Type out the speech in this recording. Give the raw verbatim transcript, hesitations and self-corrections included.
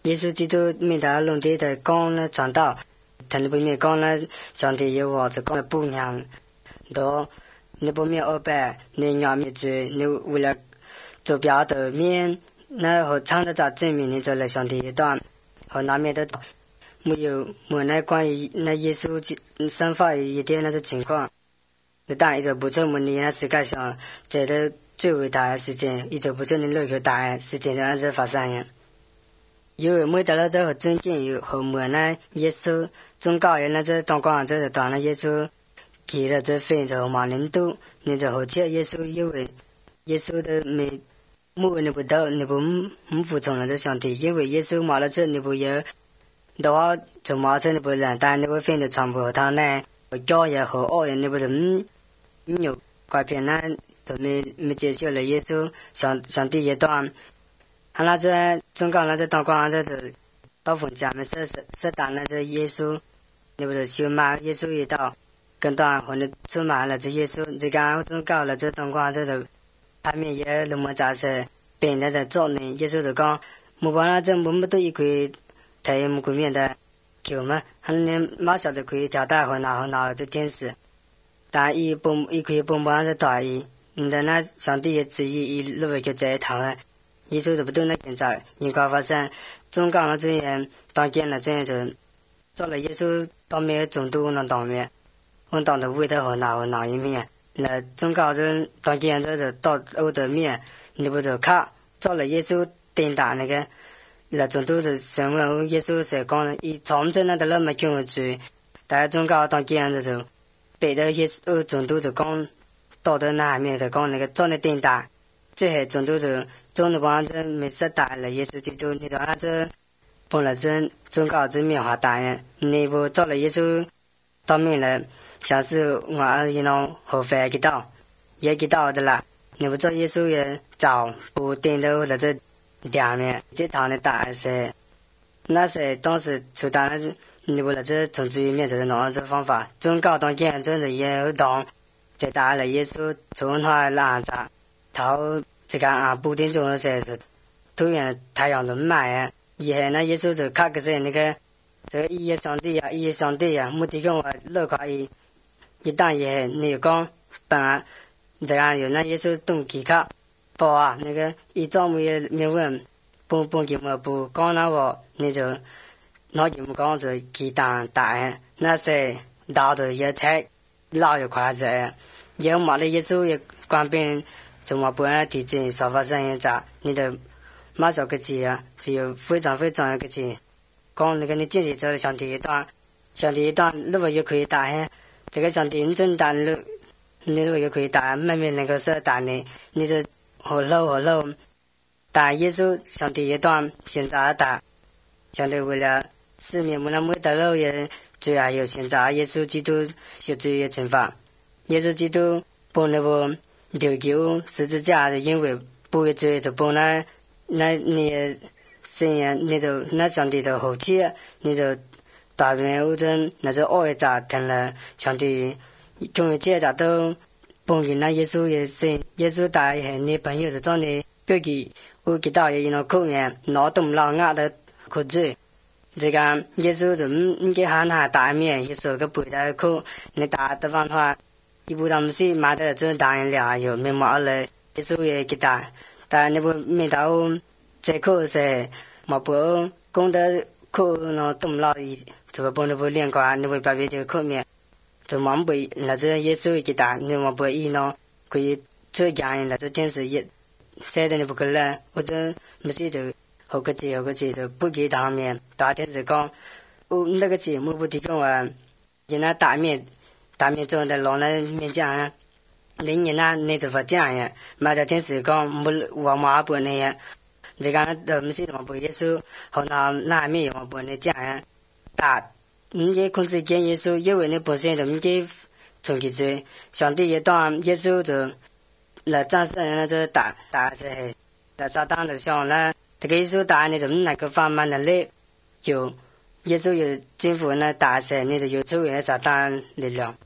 耶稣基督面对龙地的讲呢传道，他那不面讲呢，上帝有我就讲了不娘，到那不面二百，你娘面罪，你为了做表的面，那和唱的在证明你做了上帝一段，和那面的没有没那关于那耶稣生发一点那些情况，那当然一直不做没你那世界上觉得最伟大的事情，一直不做你落去大的事情就按这发生呀。有每得了都和尊敬有和没那耶稣宗教人那这当官这就当了耶稣，给了这份就马领导，你就和切耶稣因为耶稣的没没你不到你不不服从了这上帝，因为耶稣马了这你不有的话就马这你不然，但你不分的传播他呢和教也和恶人你不是嗯你有拐骗那都没没接受了耶稣上上帝一段。啊，那这宗教那这当官这就到逢家们说说说当那这耶稣，你不是修嘛？耶稣一到，跟当或者出马了这耶稣，这个宗教了这当官这就下面也那么杂事，变得的做呢，耶稣就讲，没办法，这我们都一块台木面的球嘛，他连马上就可以调大和拿和拿这电视，但一蹦一块蹦蹦这大一，你的那上帝也旨意一路就这一趟啊。耶稣就不懂那现在，应该发生宗教的这样当见了这样就做了耶稣当面中度能当面，我当的味道和哪和哪一面，那宗教这当见这就到欧的面，你不就看做了耶稣顶大那个，那中度就什么耶稣是讲以长征那的那么讲句，但宗教当见这就别的耶稣中度就讲到的那面就讲那个做的顶大。这些中途就中途帮这没事打了，耶稣基督，你到那这帮了这宗教这面化大人，你不做了耶稣当面了，像是我一弄后悔给到，也给到的啦。你不做耶稣也早不顶到了这两面，这堂的大是，那是当时出单了，你不了这从这一面就是弄这方法，宗教当见真的也有当，这大了耶稣从他拉着。头这个啊，不定钟的时候，突然太阳就买啊，也那耶稣就看个是那个这个一夜上帝啊，一夜上帝啊，目的跟我乐快一一旦也你讲本啊，这样有那耶稣动机卡，不啊那个一早没也没问，不不给么不讲那我你就那给么讲就鸡蛋蛋，那是老的也菜老也快着，也买了耶稣也官兵。怎么不然地震烧发生一咋？你的马上个节啊，只有非常非常一个节。讲那个你进去做上第一段，上第一段如果也可以打嘿，这个上第一段打你你如果也可以打，慢慢那个是打你，你就好漏好漏。打耶稣上第一段现在打，相对为了市面不能没得漏也，主要有现在耶稣基督受罪的惩罚，耶稣基督不那不。丢球十字架的因为不会追就不那那你虽然你就那上帝的后期你就大面欧洲那就爱咋听了上帝终于接着都帮助那耶稣也是耶稣大爷你朋友是找你标记我给到也那口面脑洞老牙的口嘴这个耶稣就应该喊他大面耶稣个背的口你打的方法一部他们是买的这当然了有没买了耶稣也给打但那部没到这口是没不功德口那动了一这个不能不连贯你会把别的口面就忙不那这耶稣给打你没不一呢可以这样的这电视也谁的你不可能或者没事的后个节后个节就不给当面大电视讲我那个节目不提供啊人家大面大面中的老人面讲啊，零年呐，你就不讲呀，买的电视讲没我妈不那样，这个都不是怎么不耶稣，后那那面我不那讲呀，大，你这控制跟耶稣，因为你本身就你这从去追，上帝也当耶稣就来战胜那就打打这，来撒旦的像那这个耶稣打你就那个方面的力有。耶稣有政府呢，大神，你就有周围的撒旦力量。